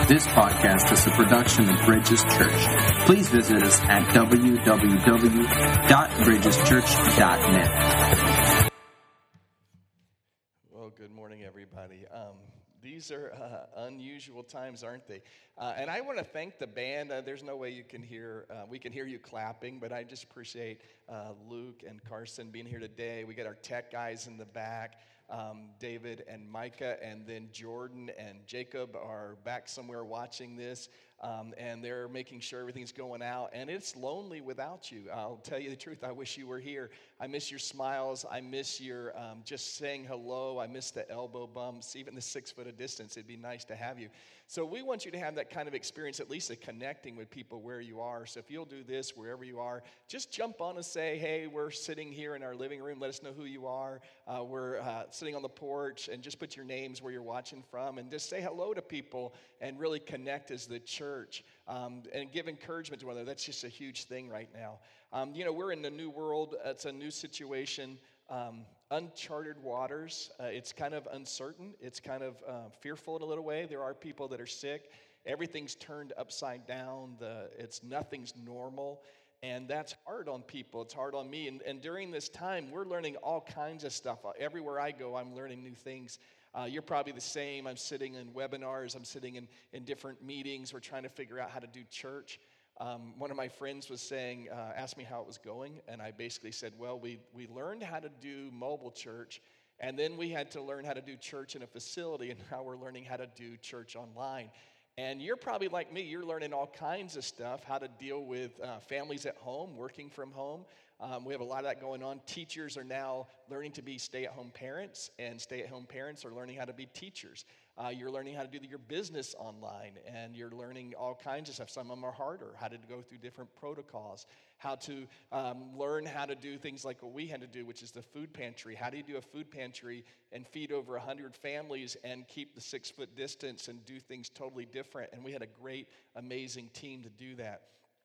This podcast is a production of Bridges Church. Please visit us at www.bridgeschurch.net. Well, good morning, everybody. These are unusual times, aren't they? And I want to thank the band. There's no way you can hear, we can hear you clapping, but I just appreciate Luke and Carson being here today. We got our tech guys in the back. David and Micah, and then Jordan and Jacob are back somewhere watching this, and they're making sure everything's going out, and it's lonely without you. I'll tell you the truth, I wish you were here. I miss your smiles, I miss your just saying hello, I miss the elbow bumps, even the 6 foot of distance. It'd be nice to have you. So we want you to have that kind of experience, at least of connecting with people where you are. So if you'll do this wherever you are, just jump on and say, hey, we're sitting here in our living room, let us know who you are. We're sitting on the porch, and just put your names where you're watching from, and just say hello to people and really connect as the church, and give encouragement to one another. That's just a huge thing right now. We're in a new world. It's a new situation. Uncharted waters. It's kind of uncertain. It's kind of fearful in a little way. There are people that are sick. Everything's turned upside down. Nothing's normal. And that's hard on people. It's hard on me. And during this time, we're learning all kinds of stuff. Everywhere I go, I'm learning new things. You're probably the same. I'm sitting in webinars. I'm sitting in different meetings. We're trying to figure out how to do church. One of my friends was saying, asked me how it was going, and I basically said, well, we learned how to do mobile church, and then we had to learn how to do church in a facility, and now we're learning how to do church online. And you're probably like me. You're learning all kinds of stuff, how to deal with families at home, working from home. We have a lot of that going on. Teachers are now learning to be stay-at-home parents, and stay-at-home parents are learning how to be teachers. You're learning how to do your business online, and you're learning all kinds of stuff. Some of them are harder, how to go through different protocols, how to learn how to do things like what we had to do, which is the food pantry. How do you do a food pantry and feed over 100 families and keep the 6 foot distance and do things totally different? And we had a great, amazing team to do that.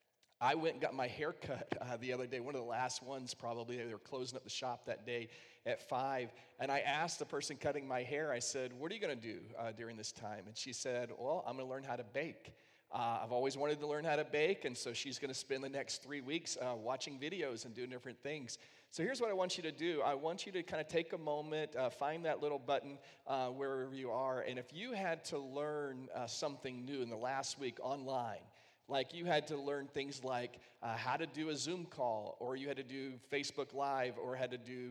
I went and got my hair cut the other day, one of the last ones probably. They were closing up the shop that day at 5, and I asked the person cutting my hair, I said, what are you going to do during this time? And she said, well, I'm going to learn how to bake. I've always wanted to learn how to bake, and so she's going to spend the next 3 weeks watching videos and doing different things. So here's what I want you to do. I want you to kind of take a moment, find that little button wherever you are, and if you had to learn something new in the last week online, like you had to learn things like how to do a Zoom call, or you had to do Facebook Live, or had to do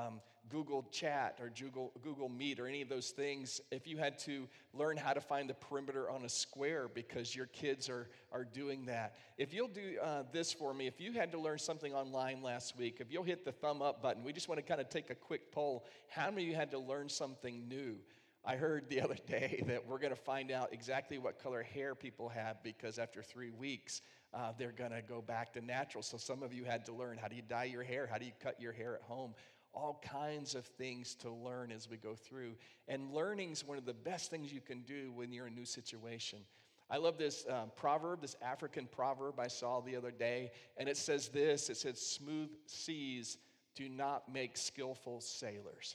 Google Chat or Google Meet, or any of those things. If you had to learn how to find the perimeter on a square because your kids are doing that. If you'll do this for me, if you had to learn something online last week, if you'll hit the thumb up button, we just want to kind of take a quick poll. How many of you had to learn something new? I heard the other day that we're going to find out exactly what color hair people have, because after 3 weeks, they're going to go back to natural. So some of you had to learn, how do you dye your hair? How do you cut your hair at home? All kinds of things to learn as we go through. And learning is one of the best things you can do when you're in a new situation. I love this proverb, this African proverb I saw the other day, and it says this. It says, smooth seas do not make skillful sailors.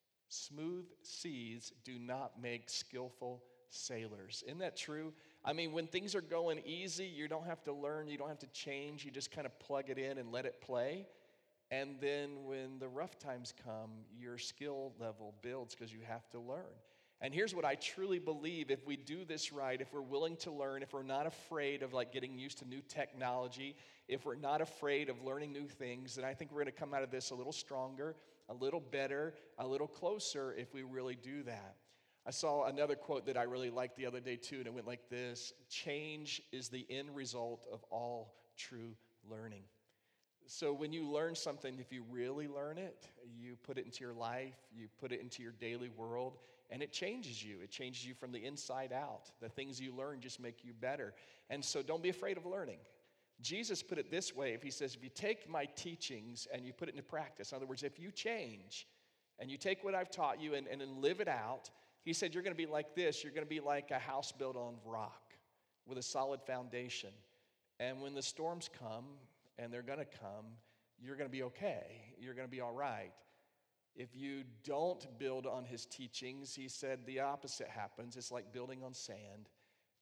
Smooth seas do not make skillful sailors. Isn't that true? I mean, when things are going easy, you don't have to learn, you don't have to change, you just kind of plug it in and let it play. And then when the rough times come, your skill level builds because you have to learn. And here's what I truly believe: if we do this right, if we're willing to learn, if we're not afraid of getting used to new technology, if we're not afraid of learning new things, then I think we're going to come out of this a little stronger, a little better, a little closer if we really do that. I saw another quote that I really liked the other day too, and it went like this: change is the end result of all true learning. So when you learn something, if you really learn it, you put it into your life, you put it into your daily world, and it changes you. It changes you from the inside out. The things you learn just make you better. And so don't be afraid of learning. Jesus put it this way. He says, if you take my teachings and you put it into practice, in other words, if you change and you take what I've taught you and then live it out, he said, you're going to be like this. You're going to be like a house built on rock with a solid foundation. And when the storms come, and they're going to come, you're going to be okay. You're going to be all right. If you don't build on his teachings, he said the opposite happens. It's like building on sand.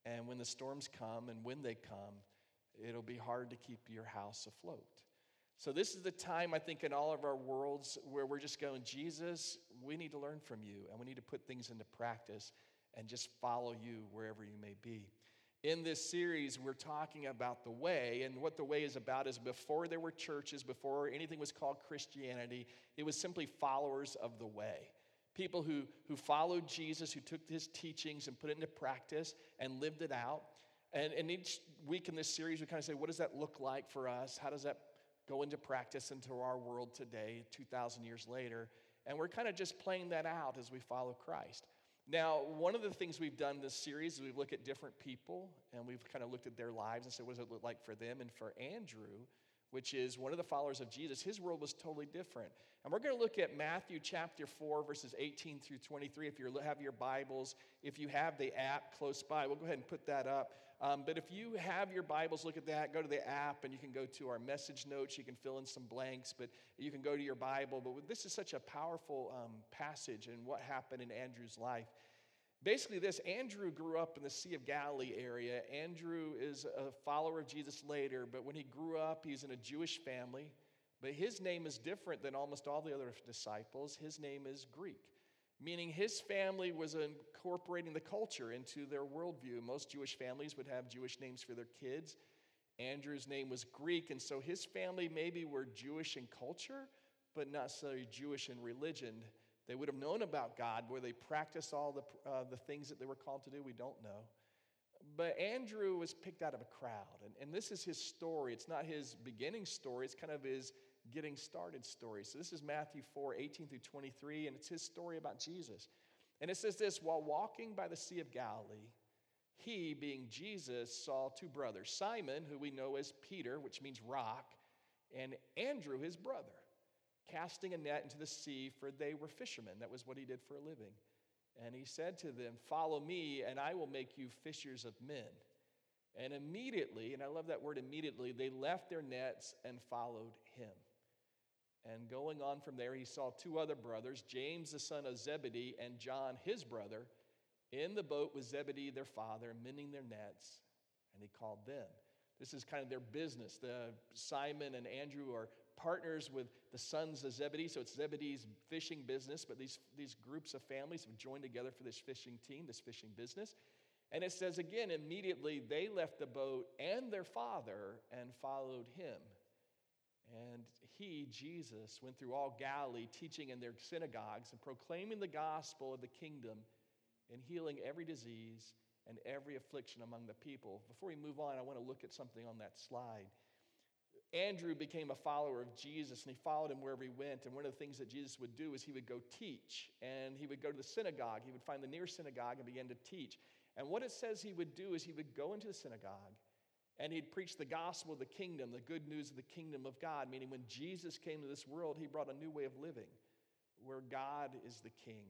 And when the storms come, and when they come, it'll be hard to keep your house afloat. So this is the time, I think, in all of our worlds where we're just going, Jesus, we need to learn from you, and we need to put things into practice and just follow you wherever you may be. In this series, we're talking about the way, and what the way is about is before there were churches, before anything was called Christianity, it was simply followers of the way. People who followed Jesus, who took his teachings and put it into practice and lived it out. And each week in this series, we kind of say, what does that look like for us? How does that go into practice into our world today, 2,000 years later? And we're kind of just playing that out as we follow Christ. Now, one of the things we've done in this series is we've looked at different people, and we've kind of looked at their lives and said, what does it look like for them? And for Andrew, which is one of the followers of Jesus, his world was totally different. And we're going to look at Matthew chapter 4, verses 18 through 23. If you have your Bibles, if you have the app close by, we'll go ahead and put that up. But if you have your Bibles, look at that. Go to the app, and you can go to our message notes. You can fill in some blanks, but you can go to your Bible. But this is such a powerful passage in what happened in Andrew's life. Basically this, Andrew grew up in the Sea of Galilee area. Andrew is a follower of Jesus later, but when he grew up, he's in a Jewish family. But his name is different than almost all the other disciples. His name is Greek, meaning his family was incorporating the culture into their worldview. Most Jewish families would have Jewish names for their kids. Andrew's name was Greek, and so his family maybe were Jewish in culture, but not necessarily Jewish in religion. They would have known about God, where they practiced all the things that they were called to do. We don't know. But Andrew was picked out of a crowd, and this is his story. It's not his beginning story. It's kind of his getting started story. So this is Matthew 4, 18 through 23, and it's his story about Jesus. And it says this, while walking by the Sea of Galilee, he, being Jesus, saw two brothers, Simon, who we know as Peter, which means rock, and Andrew, his brother, casting a net into the sea, for they were fishermen. That was what he did for a living. And he said to them, follow me, and I will make you fishers of men. And immediately, and I love that word immediately, they left their nets and followed him. And going on from there, he saw two other brothers, James the son of Zebedee and John his brother, in the boat with Zebedee their father, mending their nets, and he called them. This is kind of their business. Simon and Andrew are partners with the sons of Zebedee, so it's Zebedee's fishing business, but these groups of families have joined together for this fishing team, this fishing business. And it says again, immediately they left the boat and their father and followed him. And he, Jesus, went through all Galilee, teaching in their synagogues and proclaiming the gospel of the kingdom and healing every disease and every affliction among the people. Before we move on, I want to look at something on that slide. Andrew became a follower of Jesus, and he followed him wherever he went. And one of the things that Jesus would do is he would go teach, and he would go to the synagogue. He would find the nearest synagogue and begin to teach. And what it says he would do is he would go into the synagogue, and he'd preach the gospel of the kingdom, the good news of the kingdom of God, meaning when Jesus came to this world, he brought a new way of living, where God is the king,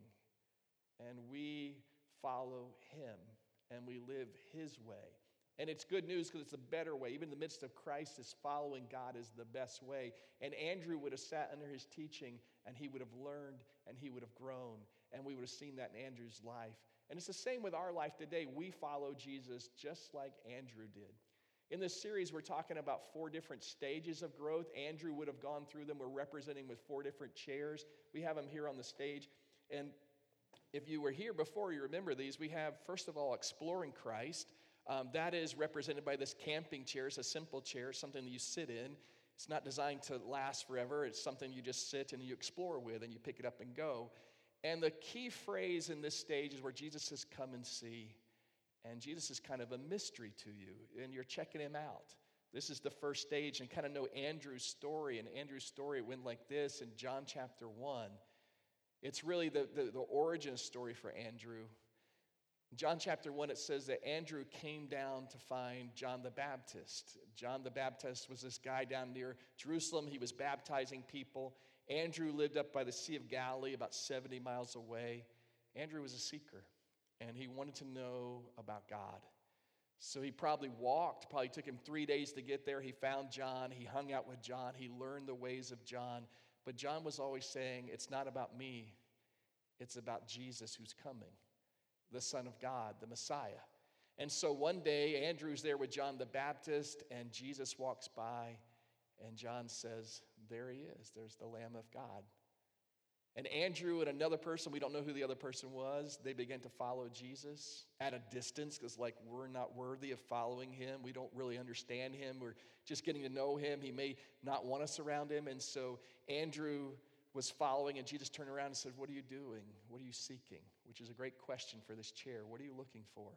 and we follow him, and we live his way. And it's good news because it's a better way. Even in the midst of crisis, following God is the best way. And Andrew would have sat under his teaching, and he would have learned, and he would have grown, and we would have seen that in Andrew's life. And it's the same with our life today. We follow Jesus just like Andrew did. In this series, we're talking about 4 different stages of growth. Andrew would have gone through them. We're representing with 4 different chairs. We have them here on the stage. And if you were here before, you remember these. We have, first of all, Exploring Christ. That is represented by this camping chair. It's a simple chair, something that you sit in. It's not designed to last forever. It's something you just sit and you explore with, and you pick it up and go. And the key phrase in this stage is where Jesus says, come and see. And Jesus is kind of a mystery to you, and you're checking him out. This is the first stage, and kind of know Andrew's story. And Andrew's story went like this in John chapter 1. It's really the origin story for Andrew. In John chapter 1, it says that Andrew came down to find John the Baptist. John the Baptist was this guy down near Jerusalem. He was baptizing people. Andrew lived up by the Sea of Galilee, about 70 miles away. Andrew was a seeker, and he wanted to know about God. So he probably took him 3 days to get there. He found John. He hung out with John. He learned the ways of John. But John was always saying, it's not about me. It's about Jesus who's coming, the Son of God, the Messiah. And so one day, Andrew's there with John the Baptist, and Jesus walks by, and John says, there he is. There's the Lamb of God. And Andrew and another person, we don't know who the other person was, they began to follow Jesus at a distance because, like, we're not worthy of following him. We don't really understand him. We're just getting to know him. He may not want us around him. And so Andrew was following, and Jesus turned around and said, what are you doing? What are you seeking? Which is a great question for this chair. What are you looking for?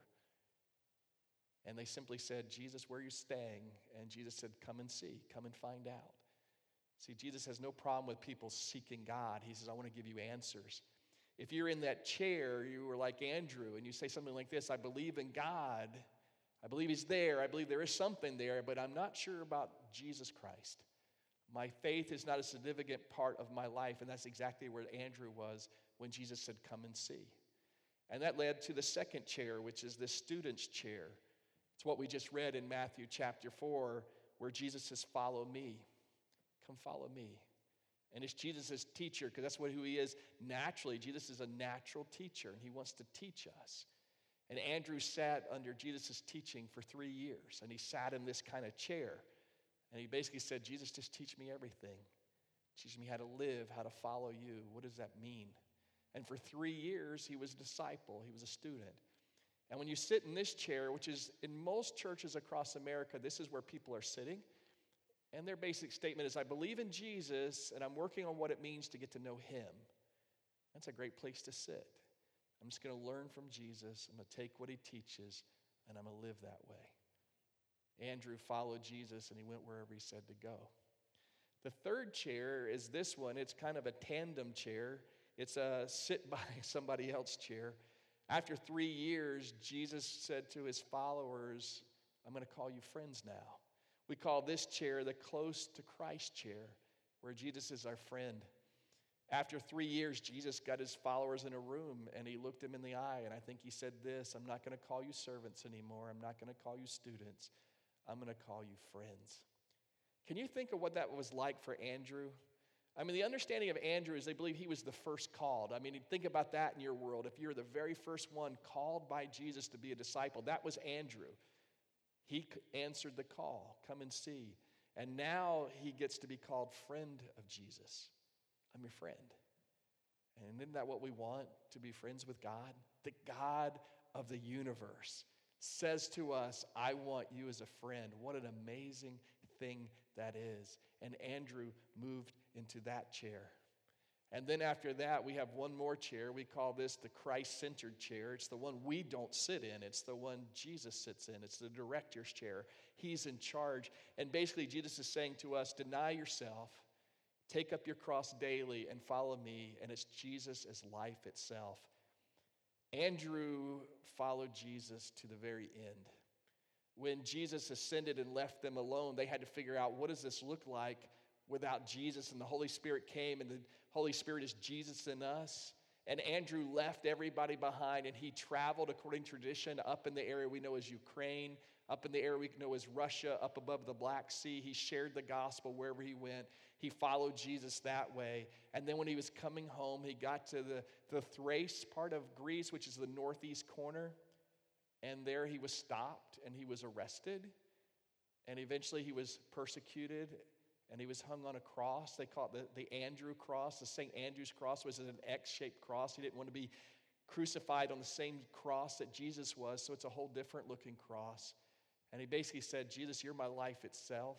And they simply said, Jesus, where are you staying? And Jesus said, come and see. Come and find out. See, Jesus has no problem with people seeking God. He says, I want to give you answers. If you're in that chair, you were like Andrew, and you say something like this, I believe in God. I believe he's there. I believe there is something there, but I'm not sure about Jesus Christ. My faith is not a significant part of my life, and that's exactly where Andrew was when Jesus said, come and see. And that led to the second chair, which is the student's chair. It's what we just read in Matthew chapter 4, where Jesus says, follow me. Come follow me. And it's Jesus' teacher, because that's who he is naturally. Jesus is a natural teacher, and he wants to teach us. And Andrew sat under Jesus' teaching for 3 years, and he sat in this kind of chair. And he basically said, Jesus, just teach me everything. Teach me how to live, how to follow you. What does that mean? And for 3 years, he was a disciple. He was a student. And when you sit in this chair, which is in most churches across America, this is where people are sitting. And their basic statement is, I believe in Jesus, and I'm working on what it means to get to know him. That's a great place to sit. I'm just going to learn from Jesus. I'm going to take what he teaches, and I'm going to live that way. Andrew followed Jesus, and he went wherever he said to go. The third chair is this one. It's kind of a tandem chair. It's a sit by somebody else chair. After 3 years, Jesus said to his followers, I'm going to call you friends now. We call this chair the close to Christ chair, where Jesus is our friend. After 3 years, Jesus got his followers in a room, and he looked them in the eye, and I think he said this, I'm not going to call you servants anymore. I'm not going to call you students. I'm going to call you friends. Can you think of what that was like for Andrew? I mean, the understanding of Andrew is they believe he was the first called. I mean, think about that in your world. If you're the very first one called by Jesus to be a disciple, that was Andrew. He answered the call, come and see. And now he gets to be called friend of Jesus. I'm your friend. And isn't that what we want, to be friends with God? The God of the universe says to us, I want you as a friend. What an amazing thing that is. And Andrew moved into that chair. And then after that, we have one more chair. We call this the Christ-centered chair. It's the one we don't sit in. It's the one Jesus sits in. It's the director's chair. He's in charge. And basically, Jesus is saying to us, deny yourself, take up your cross daily, and follow me. And it's Jesus as life itself. Andrew followed Jesus to the very end. When Jesus ascended and left them alone, they had to figure out, what does this look like without Jesus? And the Holy Spirit came, and the Holy Spirit is Jesus in us. And Andrew left everybody behind, and he traveled, according to tradition, up in the area we know as Ukraine, up in the area we know as Russia, up above the Black Sea. He shared the gospel wherever he went. He followed Jesus that way. And then when he was coming home, he got to the Thrace part of Greece, which is the northeast corner. And there he was stopped, and he was arrested. And eventually he was persecuted, and he was hung on a cross. They call it the Andrew cross. The St. Andrew's cross was an X-shaped cross. He didn't want to be crucified on the same cross that Jesus was, so it's a whole different looking cross. And he basically said, Jesus, you're my life itself.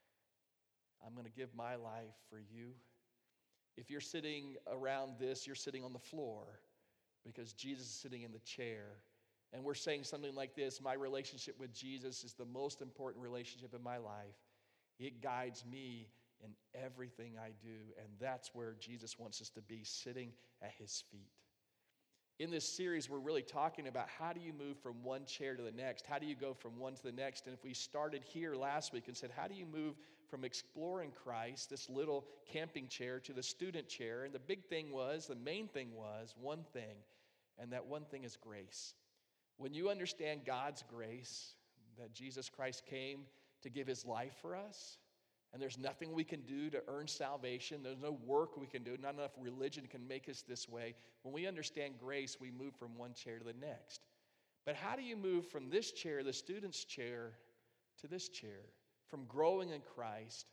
I'm going to give my life for you. If you're sitting around this, you're sitting on the floor because Jesus is sitting in the chair. And we're saying something like this, my relationship with Jesus is the most important relationship in my life. It guides me in everything I do, and that's where Jesus wants us to be, sitting at his feet. In this series, we're really talking about how do you move from one chair to the next? How do you go from one to the next? And if we started here last week and said, how do you move from exploring Christ, this little camping chair, to the student chair? And the main thing was one thing, and that one thing is grace. When you understand God's grace, that Jesus Christ came to give his life for us, and there's nothing we can do to earn salvation. There's no work we can do. Not enough religion can make us this way. When we understand grace, we move from one chair to the next. But how do you move from this chair, the student's chair, to this chair? From growing in Christ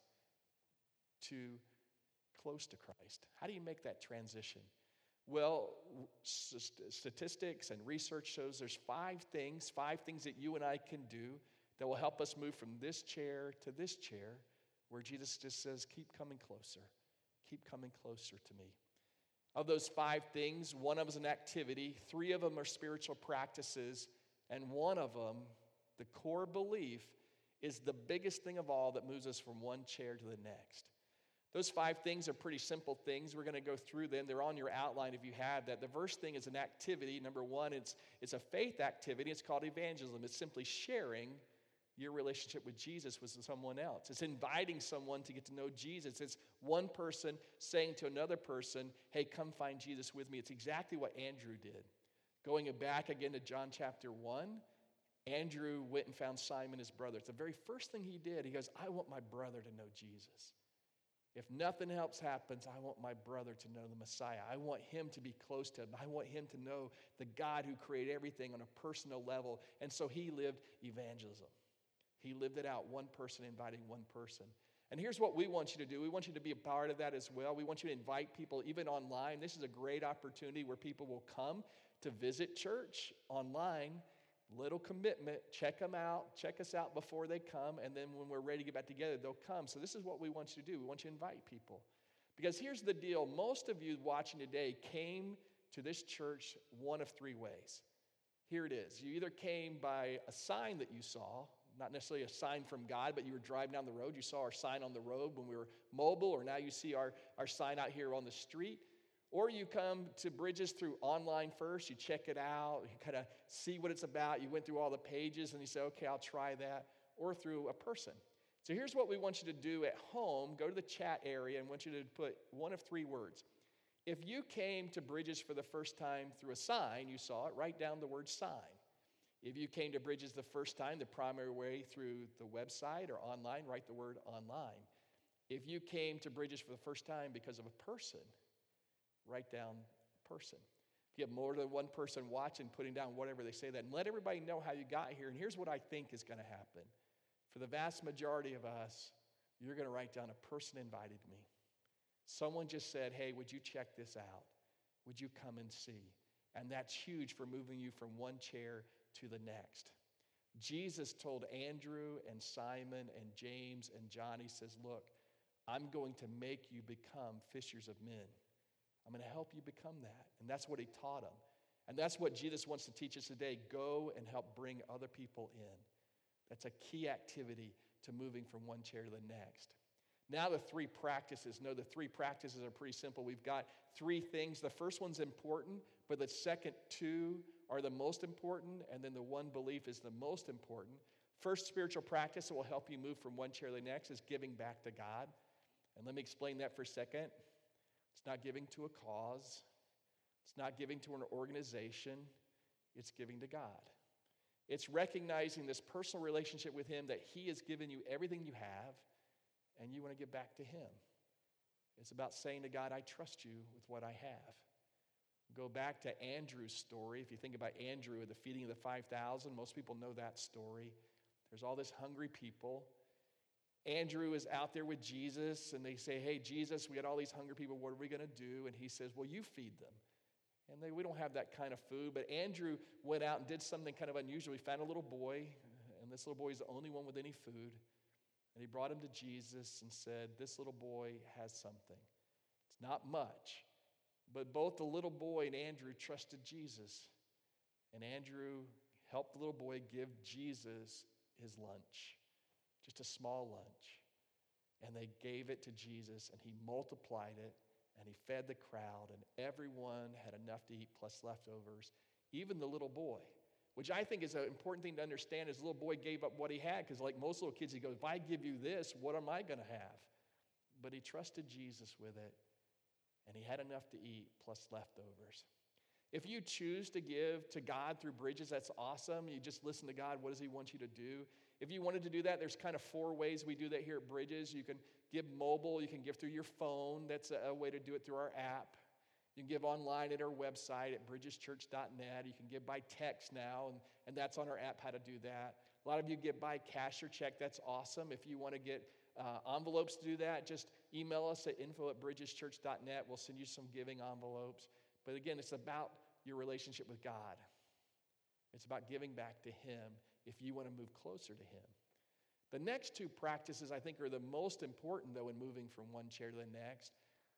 to close to Christ. How do you make that transition? Well, statistics and research shows there's five things that you and I can do that will help us move from this chair to this chair, where Jesus just says, keep coming closer. Keep coming closer to me. Of those five things, one of them is an activity, three of them are spiritual practices, and one of them, the core belief, is the biggest thing of all that moves us from one chair to the next. Those five things are pretty simple things. We're going to go through them. They're on your outline if you have that. The first thing is an activity. Number one, it's a faith activity. It's called evangelism. It's simply sharing your relationship with Jesus with someone else. It's inviting someone to get to know Jesus. It's one person saying to another person, hey, come find Jesus with me. It's exactly what Andrew did. Going back again to John chapter 1, Andrew went and found Simon, his brother. It's the very first thing he did. He goes, I want my brother to know Jesus. If nothing else happens, I want my brother to know the Messiah. I want him to be close to him. I want him to know the God who created everything on a personal level. And so he lived evangelism. He lived it out, one person inviting one person. And here's what we want you to do. We want you to be a part of that as well. We want you to invite people, even online. This is a great opportunity where people will come to visit church online. Little commitment, check them out, check us out before they come, and then when we're ready to get back together, they'll come. So this is what we want you to do. We want you to invite people. Because here's the deal. Most of you watching today came to this church one of three ways. Here it is. You either came by a sign that you saw, not necessarily a sign from God, but you were driving down the road. You saw our sign on the road when we were mobile, or now you see our sign out here on the street. Or you come to Bridges through online first, you check it out, you kind of see what it's about, you went through all the pages and you say, okay, I'll try that, or through a person. So here's what we want you to do at home. Go to the chat area and want you to put one of three words. If you came to Bridges for the first time through a sign, you saw it, write down the word sign. If you came to Bridges the first time, the primary way through the website or online, write the word online. If you came to Bridges for the first time because of a person, write down person. If you have more than one person watching, putting down whatever they say that, and let everybody know how you got here. And here's what I think is going to happen. For the vast majority of us, you're going to write down a person invited me. Someone just said, hey, would you check this out? Would you come and see? And that's huge for moving you from one chair to the next. Jesus told Andrew and Simon and James and John, he says, look, I'm going to make you become fishers of men. I'm going to help you become that. And that's what he taught them. And that's what Jesus wants to teach us today. Go and help bring other people in. That's a key activity to moving from one chair to the next. Now the three practices. No, the three practices are pretty simple. We've got three things. The first one's important, but the second two are the most important, and then the one belief is the most important. First spiritual practice that will help you move from one chair to the next is giving back to God. And let me explain that for a second. It's not giving to a cause. It's not giving to an organization. It's giving to God. It's recognizing this personal relationship with him, that he has given you everything you have, and you want to give back to him. It's about saying to God, I trust you with what I have. Go back to Andrew's story. If you think about Andrew at the feeding of the 5,000, most people know that story. There's all this hungry people. Andrew is out there with Jesus, and they say, hey, Jesus, we got all these hungry people. What are we going to do? And he says, well, you feed them. And we don't have that kind of food. But Andrew went out and did something kind of unusual. He found a little boy, and this little boy is the only one with any food. And he brought him to Jesus and said, this little boy has something. It's not much. But both the little boy and Andrew trusted Jesus. And Andrew helped the little boy give Jesus his lunch. Just a small lunch. And they gave it to Jesus, and he multiplied it, and he fed the crowd, and everyone had enough to eat plus leftovers, even the little boy, which I think is an important thing to understand. Is the little boy gave up what he had, because like most little kids, he goes, if I give you this, what am I going to have? But he trusted Jesus with it, and he had enough to eat plus leftovers. If you choose to give to God through Bridges, that's awesome. You just listen to God. What does he want you to do? If you wanted to do that, there's kind of four ways we do that here at Bridges. You can give mobile. You can give through your phone. That's a way to do it through our app. You can give online at our website at bridgeschurch.net. You can give by text now, and that's on our app how to do that. A lot of you give by cash or check. That's awesome. If you want to get envelopes to do that, just email us at info@bridgeschurch.net. We'll send you some giving envelopes. But again, it's about your relationship with God. It's about giving back to Him if you want to move closer to Him. The next two practices I think are the most important, though, in moving from one chair to the next.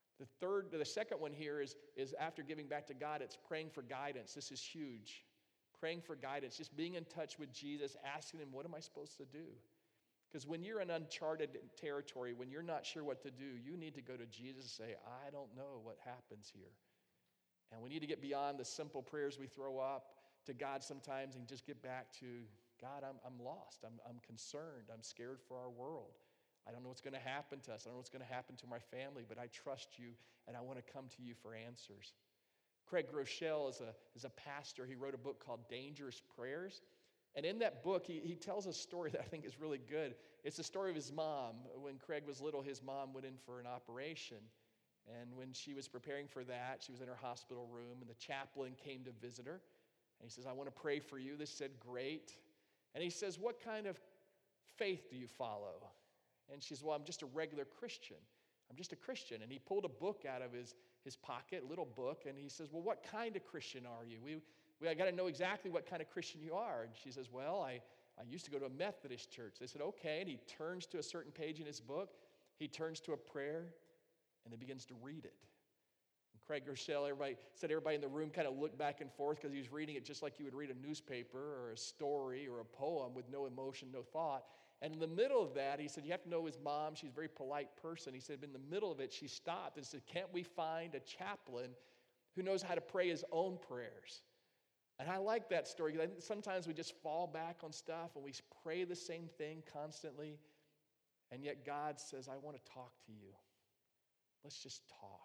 The second one here is after giving back to God, it's praying for guidance. This is huge. Praying for guidance, just being in touch with Jesus, asking Him, what am I supposed to do? Because when you're in uncharted territory, when you're not sure what to do, you need to go to Jesus and say, I don't know what happens here. And we need to get beyond the simple prayers we throw up to God sometimes and just get back to, God, I'm lost. I'm concerned. I'm scared for our world. I don't know what's going to happen to us. I don't know what's going to happen to my family, but I trust you, and I want to come to you for answers. Craig Groeschel is a pastor. He wrote a book called Dangerous Prayers. And in that book, he tells a story that I think is really good. It's the story of his mom. When Craig was little, his mom went in for an operation. And when she was preparing for that, she was in her hospital room, and the chaplain came to visit her. And he says, I want to pray for you. They said, great. And he says, what kind of faith do you follow? And she says, well, I'm just a regular Christian. I'm just a Christian. And he pulled a book out of his pocket, a little book, and he says, well, what kind of Christian are you? I got to know exactly what kind of Christian you are. And she says, well, I used to go to a Methodist church. They said, okay. And he turns to a certain page in his book. He turns to a prayer, and he begins to read it. And Craig Groeschel, everybody in the room kind of looked back and forth because he was reading it just like you would read a newspaper or a story or a poem with no emotion, no thought. And in the middle of that, he said, you have to know his mom. She's a very polite person. He said, in the middle of it, she stopped and said, can't we find a chaplain who knows how to pray his own prayers? And I like that story because sometimes we just fall back on stuff and we pray the same thing constantly. And yet God says, I want to talk to you. Let's just talk.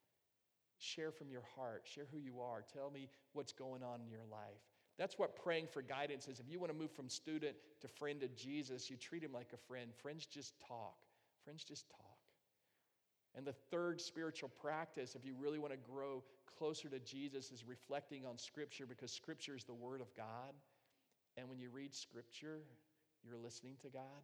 Share from your heart. Share who you are. Tell me what's going on in your life. That's what praying for guidance is. If you want to move from student to friend to Jesus, you treat him like a friend. Friends just talk. Friends just talk. And the third spiritual practice, if you really want to grow closer to Jesus, is reflecting on Scripture, because Scripture is the Word of God. And when you read Scripture, you're listening to God.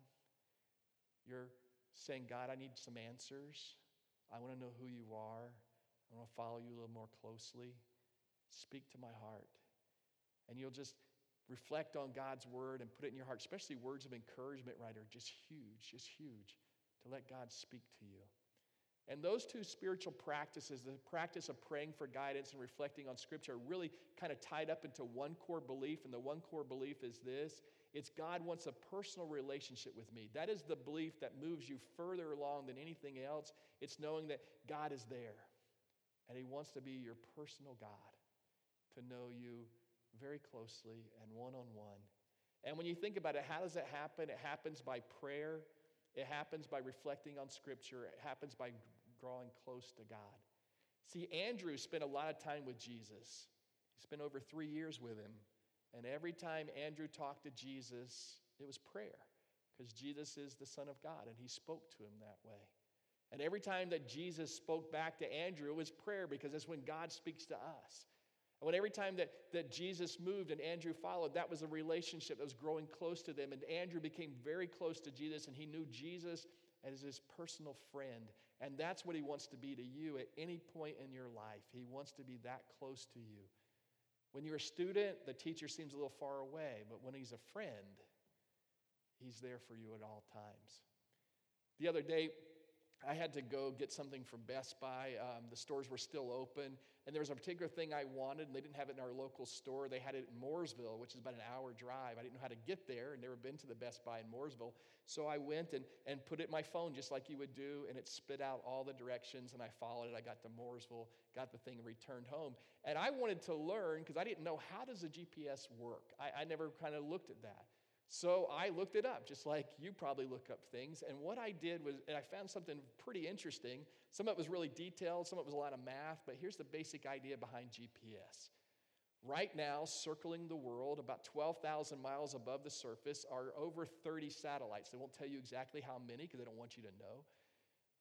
You're saying, God, I need some answers. I want to know who you are. I want to follow you a little more closely. Speak to my heart. And you'll just reflect on God's word and put it in your heart, especially words of encouragement, right, are just huge, to let God speak to you. And those two spiritual practices, the practice of praying for guidance and reflecting on Scripture, are really kind of tied up into one core belief. And the one core belief is this: it's God wants a personal relationship with me. That is the belief that moves you further along than anything else. It's knowing that God is there, and He wants to be your personal God, to know you very closely and one-on-one. And when you think about it, how does that happen? It happens by prayer. It happens by reflecting on Scripture. It happens by drawing close to God. See, Andrew spent a lot of time with Jesus. He spent over 3 years with him. And every time Andrew talked to Jesus, it was prayer, because Jesus is the Son of God, and He spoke to him that way. And every time that Jesus spoke back to Andrew, it was prayer, because that's when God speaks to us. And when every time that Jesus moved and Andrew followed, that was a relationship that was growing close to them. And Andrew became very close to Jesus, and he knew Jesus as his personal friend. And that's what He wants to be to you at any point in your life. He wants to be that close to you. When you're a student, the teacher seems a little far away, but when he's a friend, he's there for you at all times. The other day, I had to go get something from Best Buy. The stores were still open, and there was a particular thing I wanted, and they didn't have it in our local store. They had it in Mooresville, which is about an hour drive. I didn't know how to get there. I'd never been to the Best Buy in Mooresville. So I went and put it in my phone just like you would do, and it spit out all the directions, and I followed it. I got to Mooresville, got the thing, and returned home. And I wanted to learn, because I didn't know, how does a GPS work? I never kind of looked at that. So I looked it up, just like you probably look up things. And what I did was, and I found something pretty interesting. Some of it was really detailed, some of it was a lot of math, but here's the basic idea behind GPS. Right now, circling the world, about 12,000 miles above the surface, are over 30 satellites. They won't tell you exactly how many, because they don't want you to know.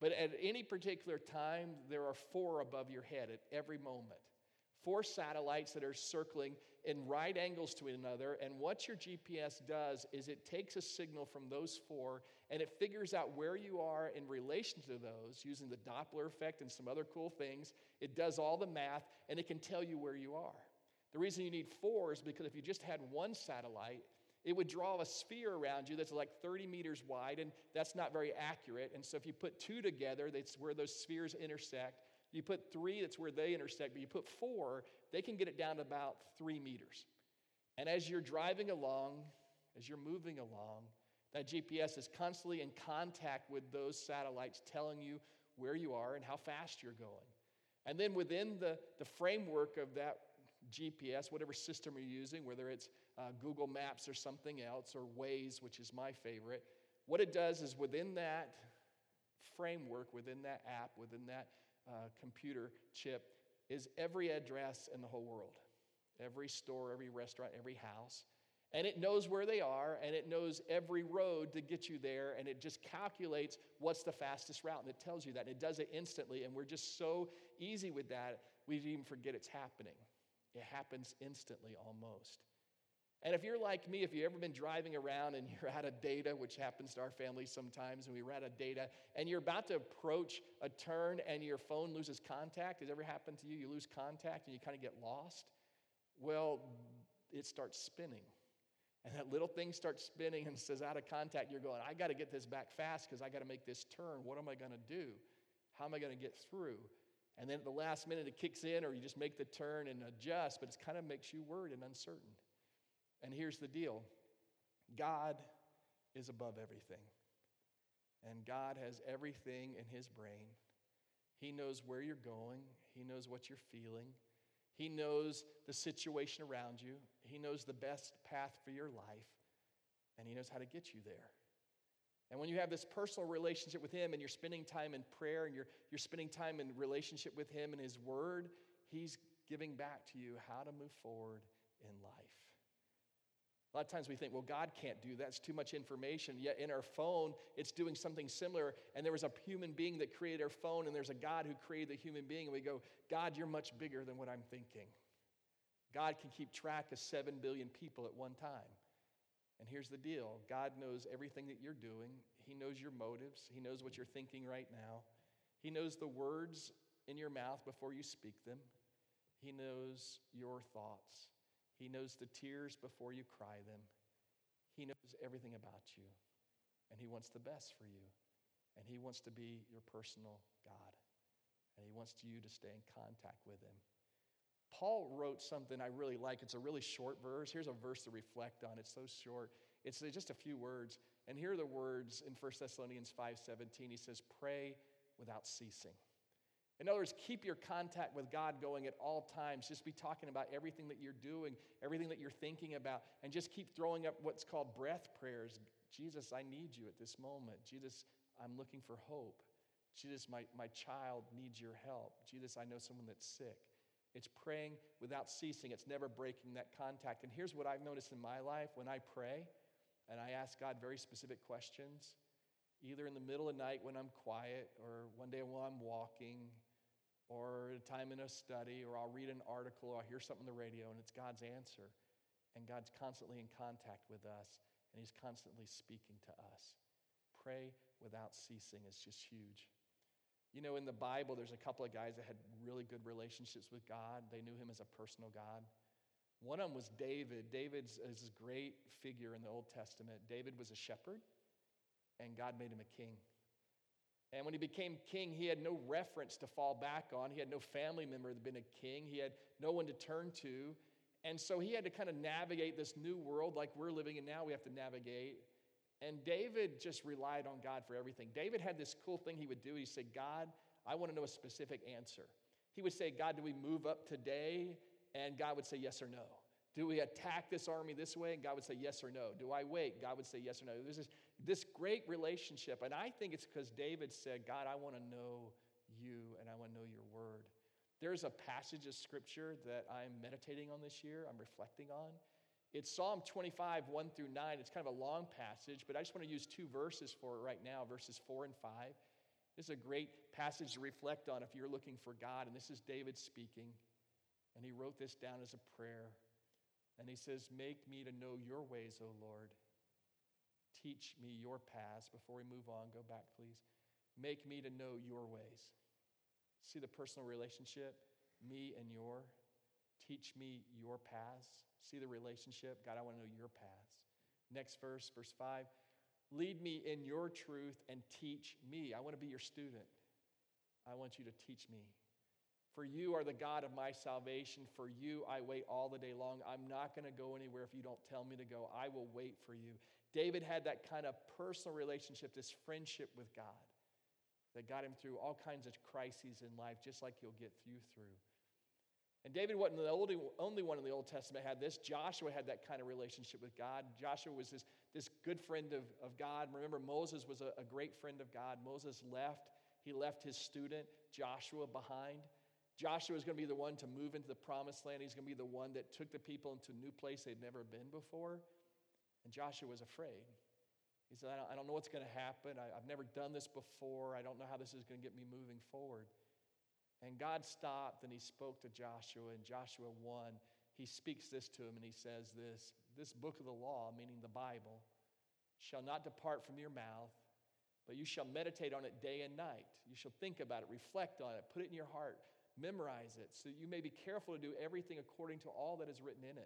But at any particular time, there are 4 above your head at every moment. 4 satellites that are circling in right angles to one another. And what your GPS does is it takes a signal from those 4 and it figures out where you are in relation to those using the Doppler effect and some other cool things. It does all the math and it can tell you where you are. The reason you need 4 is because if you just had 1 satellite, it would draw a sphere around you that's like 30 meters wide, and that's not very accurate. And so if you put 2 together, that's where those spheres intersect. You put 3, that's where they intersect. But you put 4, they can get it down to about 3 meters. And as you're driving along, as you're moving along, that GPS is constantly in contact with those satellites telling you where you are and how fast you're going. And then within the framework of that GPS, whatever system you're using, whether it's Google Maps or something else, or Waze, which is my favorite, what it does is within that framework, within that app, within that computer chip, is every address in the whole world. Every store, every restaurant, every house. And it knows where they are, and it knows every road to get you there, and it just calculates what's the fastest route, and it tells you that. And it does it instantly, and we're just so easy with that, we even forget it's happening. It happens instantly almost. And if you're like me, if you've ever been driving around and you're out of data, which happens to our family sometimes, and we're out of data, and you're about to approach a turn and your phone loses contact. Has it ever happened to you? You lose contact and you kind of get lost? Well, it starts spinning. And that little thing starts spinning and says out of contact. You're going, I got to get this back fast because I got to make this turn. What am I going to do? How am I going to get through? And then at the last minute it kicks in, or you just make the turn and adjust, but it kind of makes you worried and uncertain. And here's the deal. God is above everything. And God has everything in his brain. He knows where you're going. He knows what you're feeling. He knows the situation around you. He knows the best path for your life. And he knows how to get you there. And when you have this personal relationship with him and you're spending time in prayer and you're spending time in relationship with him and his word, he's giving back to you how to move forward in life. A lot of times we think, well, God can't do that. It's too much information. Yet in our phone, it's doing something similar. And there was a human being that created our phone, and there's a God who created the human being. And we go, God, you're much bigger than what I'm thinking. God can keep track of 7 billion people at one time. And here's the deal. God knows everything that you're doing. He knows your motives. He knows what you're thinking right now. He knows the words in your mouth before you speak them. He knows your thoughts. He knows the tears before you cry them. He knows everything about you. And he wants the best for you. And he wants to be your personal God. And he wants you to stay in contact with him. Paul wrote something I really like. It's a really short verse. Here's a verse to reflect on. It's so short. It's just a few words. And here are the words in 1 Thessalonians 5:17. He says, pray without ceasing. In other words, keep your contact with God going at all times. Just be talking about everything that you're doing, everything that you're thinking about, and just keep throwing up what's called breath prayers. Jesus, I need you at this moment. Jesus, I'm looking for hope. Jesus, my child needs your help. Jesus, I know someone that's sick. It's praying without ceasing. It's never breaking that contact. And here's what I've noticed in my life. When I pray and I ask God very specific questions, either in the middle of the night when I'm quiet, or one day while I'm walking, or a time in a study, or I'll read an article, or I'll hear something on the radio, and it's God's answer. And God's constantly in contact with us, and he's constantly speaking to us. Pray without ceasing is just huge. You know, in the Bible, there's a couple of guys that had really good relationships with God. They knew him as a personal God. One of them was David. David's is a great figure in the Old Testament. David was a shepherd, and God made him a king. And when he became king, he had no reference to fall back on. He had no family member that had been a king. He had no one to turn to. And so he had to kind of navigate this new world like we're living in now. We have to navigate. And David just relied on God for everything. David had this cool thing he would do. He'd say, God, I want to know a specific answer. He would say, God, do we move up today? And God would say yes or no. Do we attack this army this way? And God would say yes or no. Do I wait? God would say yes or no. There's this great relationship. And I think it's because David said, God, I want to know you and I want to know your word. There's a passage of scripture that I'm meditating on this year, I'm reflecting on. It's Psalm 25, 1 through 9. It's kind of a long passage, but I just want to use 2 verses for it right now, verses 4 and 5. This is a great passage to reflect on if you're looking for God. And this is David speaking. And he wrote this down as a prayer. And he says, make me to know your ways, O Lord. Teach me your paths. Before we move on, go back, please. Make me to know your ways. See the personal relationship? Me and your. Teach me your paths. See the relationship? God, I want to know your paths. Next verse, verse 5. Lead me in your truth and teach me. I want to be your student. I want you to teach me. For you are the God of my salvation. For you I wait all the day long. I'm not going to go anywhere if you don't tell me to go. I will wait for you. David had that kind of personal relationship, this friendship with God that got him through all kinds of crises in life, just like he'll get you through. And David wasn't the only one in the Old Testament had this. Joshua had that kind of relationship with God. Joshua was this good friend of God. Remember, Moses was a great friend of God. Moses left. He left his student, Joshua, behind. Joshua is going to be the one to move into the promised land. He's going to be the one that took the people into a new place they'd never been before. And Joshua was afraid. He said, I don't know what's going to happen. I've never done this before. I don't know how this is going to get me moving forward. And God stopped and he spoke to Joshua. In Joshua 1, he speaks this to him and he says this book of the law, meaning the Bible, shall not depart from your mouth, but you shall meditate on it day and night. You shall think about it, reflect on it, put it in your heart, memorize it, so you may be careful to do everything according to all that is written in it.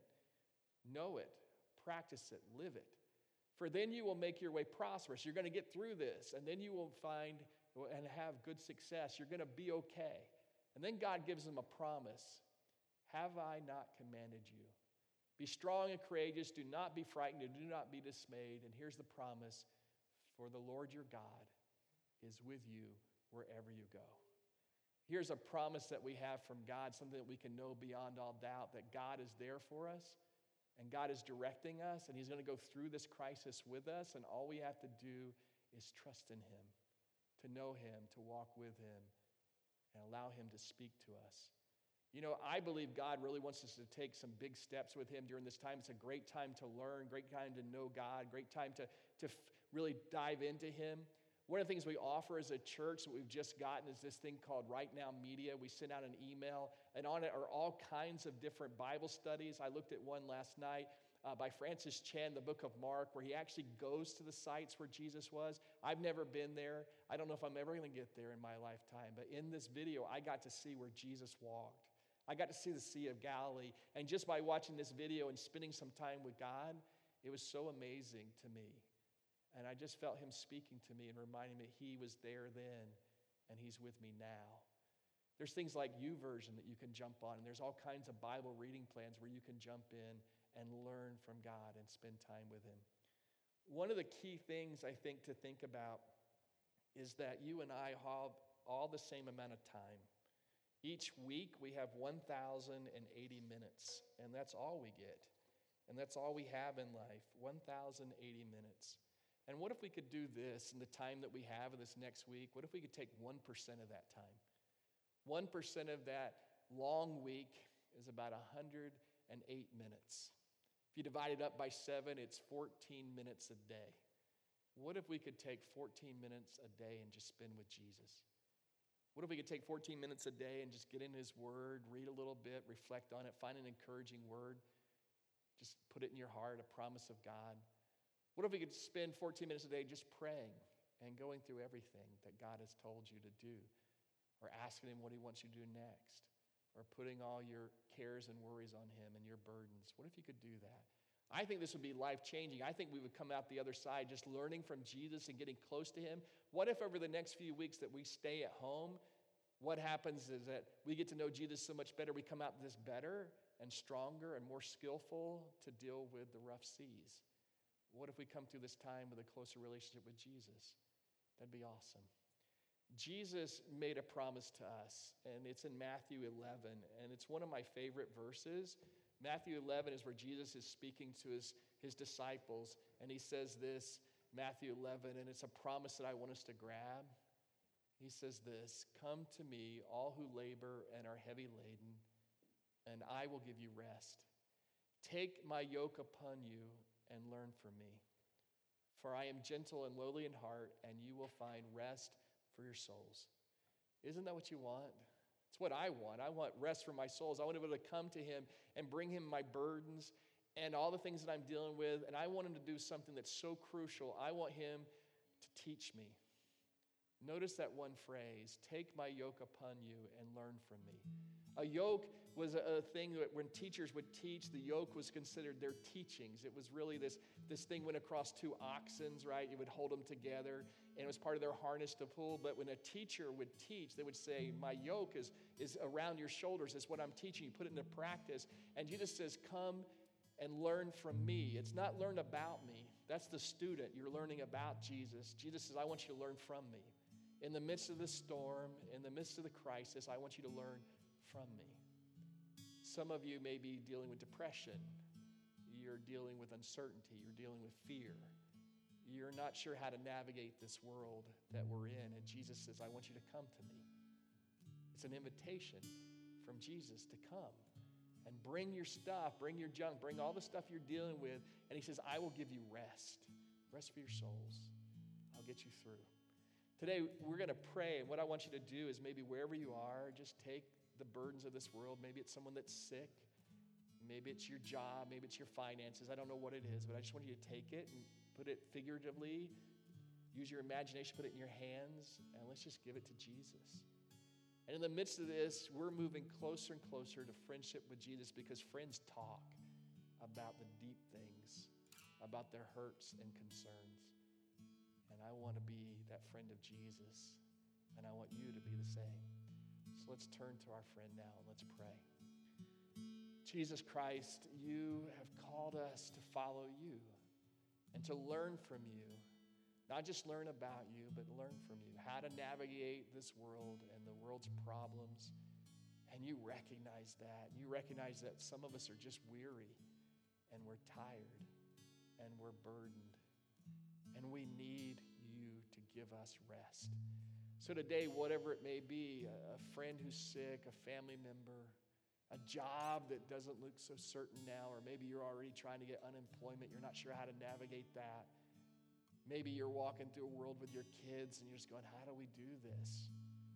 Know it, practice it, live it. For then you will make your way prosperous. You're going to get through this, and then you will find and have good success. You're going to be okay. And then God gives them a promise. Have I not commanded you? Be strong and courageous. Do not be frightened and do not be dismayed. And here's the promise. For the Lord your God is with you wherever you go. Here's a promise that we have from God, something that we can know beyond all doubt, that God is there for us and God is directing us and he's going to go through this crisis with us, and all we have to do is trust in him, to know him, to walk with him, and allow him to speak to us. You know, I believe God really wants us to take some big steps with him during this time. It's a great time to learn, great time to know God, great time to really dive into him. One of the things we offer as a church that we've just gotten is this thing called Right Now Media. We send out an email, and on it are all kinds of different Bible studies. I looked at one last night by Francis Chan, the book of Mark, where he actually goes to the sites where Jesus was. I've never been there. I don't know if I'm ever going to get there in my lifetime, but in this video, I got to see where Jesus walked. I got to see the Sea of Galilee, and just by watching this video and spending some time with God, it was so amazing to me. And I just felt him speaking to me and reminding me he was there then and he's with me now. There's things like YouVersion that you can jump on, and there's all kinds of Bible reading plans where you can jump in and learn from God and spend time with him. One of the key things I think to think about is that you and I have all the same amount of time. Each week we have 1,080 minutes, and that's all we get. And that's all we have in life, 1,080 minutes. And what if we could do this in the time that we have in this next week? What if we could take 1% of that time? 1% of that long week is about 108 minutes. If you divide it up by 7, it's 14 minutes a day. What if we could take 14 minutes a day and just spend with Jesus? What if we could take 14 minutes a day and just get in his word, read a little bit, reflect on it, find an encouraging word, just put it in your heart, a promise of God? What if we could spend 14 minutes a day just praying and going through everything that God has told you to do, or asking him what he wants you to do next, or putting all your cares and worries on him and your burdens? What if you could do that? I think this would be life-changing. I think we would come out the other side just learning from Jesus and getting close to him. What if over the next few weeks that we stay at home, what happens is that we get to know Jesus so much better, we come out this better and stronger and more skillful to deal with the rough seas? What if we come through this time with a closer relationship with Jesus? That'd be awesome. Jesus made a promise to us, and it's in Matthew 11, and it's one of my favorite verses. Matthew 11 is where Jesus is speaking to his disciples, and he says this, Matthew 11, and it's a promise that I want us to grab. He says this, "Come to me, all who labor and are heavy laden, and I will give you rest. Take my yoke upon you and learn from me. For I am gentle and lowly in heart, and you will find rest for your souls. Isn't that what you want? It's what I want. I want rest for my souls. I want to be able to come to him and bring him my burdens and all the things that I'm dealing with, and I want him to do something that's so crucial. I want him to teach me. Notice that one phrase, take my yoke upon you and learn from me. A yoke was a thing that when teachers would teach, the yoke was considered their teachings. It was really this thing went across two oxen, right? You would hold them together, and it was part of their harness to pull. But when a teacher would teach, they would say, my yoke is around your shoulders. It's what I'm teaching you. Put it into practice. And Jesus says, come and learn from me. It's not learn about me. That's the student. You're learning about Jesus. Jesus says, I want you to learn from me. In the midst of the storm, in the midst of the crisis, I want you to learn from me. Some of you may be dealing with depression. You're dealing with uncertainty. You're dealing with fear. You're not sure how to navigate this world that we're in. And Jesus says, I want you to come to me. It's an invitation from Jesus to come and bring your stuff, bring your junk, bring all the stuff you're dealing with. And he says, I will give you rest. Rest for your souls. I'll get you through. Today, we're going to pray, and what I want you to do is maybe wherever you are, just take the burdens of this world. Maybe it's someone that's sick. Maybe it's your job. Maybe it's your finances. I don't know what it is, but I just want you to take it and put it figuratively. Use your imagination, put it in your hands, and let's just give it to Jesus. And in the midst of this, we're moving closer and closer to friendship with Jesus because friends talk about the deep things, about their hurts and concerns. And I want to be that friend of Jesus, and I want you to be the same. So let's turn to our friend now, and let's pray. Jesus Christ, you have called us to follow you and to learn from you. Not just learn about you, but learn from you. How to navigate this world and the world's problems. And you recognize that. You recognize that some of us are just weary, and we're tired, and we're burdened. And we need you to give us rest. So today, whatever it may be, a friend who's sick, a family member, a job that doesn't look so certain now, or maybe you're already trying to get unemployment, you're not sure how to navigate that. Maybe you're walking through a world with your kids and you're just going, how do we do this?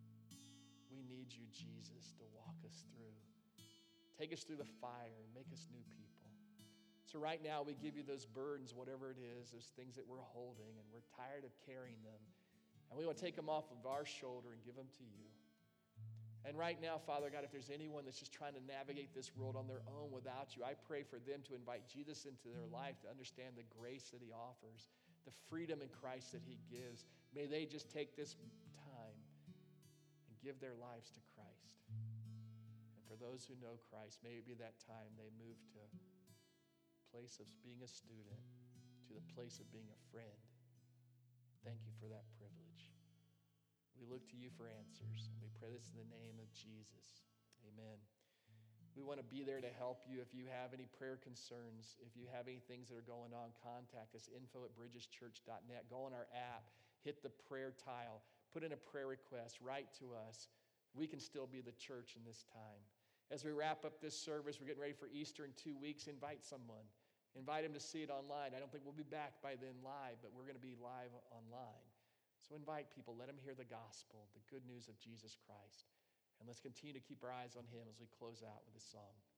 We need you, Jesus, to walk us through. Take us through the fire and make us new people. So right now, we give you those burdens, whatever it is, those things that we're holding, and we're tired of carrying them. And we want to take them off of our shoulder and give them to you. And right now, Father God, if there's anyone that's just trying to navigate this world on their own without you, I pray for them to invite Jesus into their life, to understand the grace that he offers, the freedom in Christ that he gives. May they just take this time and give their lives to Christ. And for those who know Christ, may it be that time they move to place of being a student to the place of being a friend. Thank you for that privilege. We look to you for answers, and we pray this in the name of Jesus. Amen. We want to be there to help you. If you have any prayer concerns, if you have any things that are going on, contact us, info@bridgeschurch.net. Go on our app, hit the prayer tile, put in a prayer request, write to us. We can still be the church in this time. As we wrap up this service, we're getting ready for Easter in 2 weeks. Invite someone. Invite them to see it online. I don't think we'll be back by then live, but we're going to be live online. So invite people. Let them hear the gospel, the good news of Jesus Christ. And let's continue to keep our eyes on him as we close out with this song.